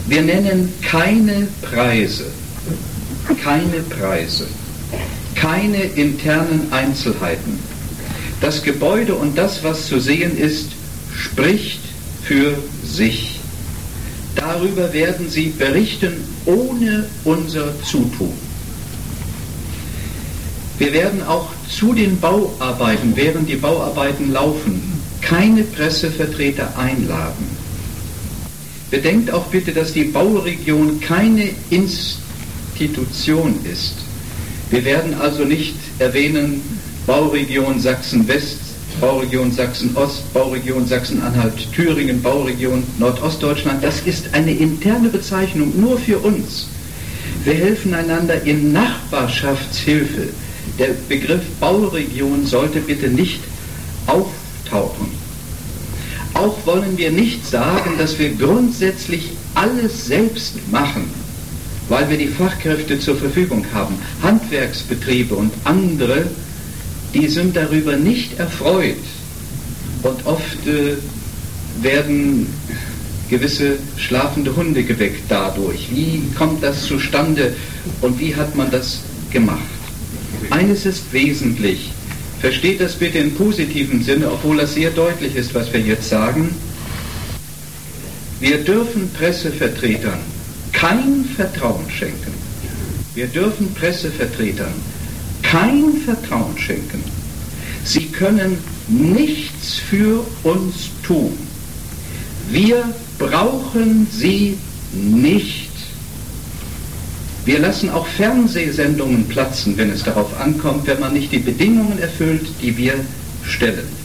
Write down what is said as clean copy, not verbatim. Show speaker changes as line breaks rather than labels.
Wir nennen keine Preise, keine internen Einzelheiten. Das Gebäude und das, was zu sehen ist, spricht für sich. Darüber werden Sie berichten ohne unser Zutun. Wir werden auch zu den Bauarbeiten, während die Bauarbeiten laufen, keine Pressevertreter einladen. Bedenkt auch bitte, dass die Bauregion keine Institution ist. Wir werden also nicht erwähnen, Bauregion Sachsen-West, Bauregion Sachsen-Ost, Bauregion Sachsen-Anhalt, Thüringen, Bauregion Nordostdeutschland. Das ist eine interne Bezeichnung nur für uns. Wir helfen einander in Nachbarschaftshilfe. Der Begriff Bauregion sollte bitte nicht auftauchen. Auch wollen wir nicht sagen, dass wir grundsätzlich alles selbst machen, weil wir die Fachkräfte zur Verfügung haben. Handwerksbetriebe und andere, die sind darüber nicht erfreut. Und oft werden gewisse schlafende Hunde geweckt dadurch. Wie kommt das zustande und wie hat man das gemacht? Eines ist wesentlich. Versteht das bitte im positiven Sinne, obwohl das sehr deutlich ist, was wir jetzt sagen. Wir dürfen Pressevertretern kein Vertrauen schenken. Wir dürfen Pressevertretern kein Vertrauen schenken. Sie können nichts für uns tun. Wir brauchen sie nicht. Wir lassen auch Fernsehsendungen platzen, wenn es darauf ankommt, wenn man nicht die Bedingungen erfüllt, die wir stellen.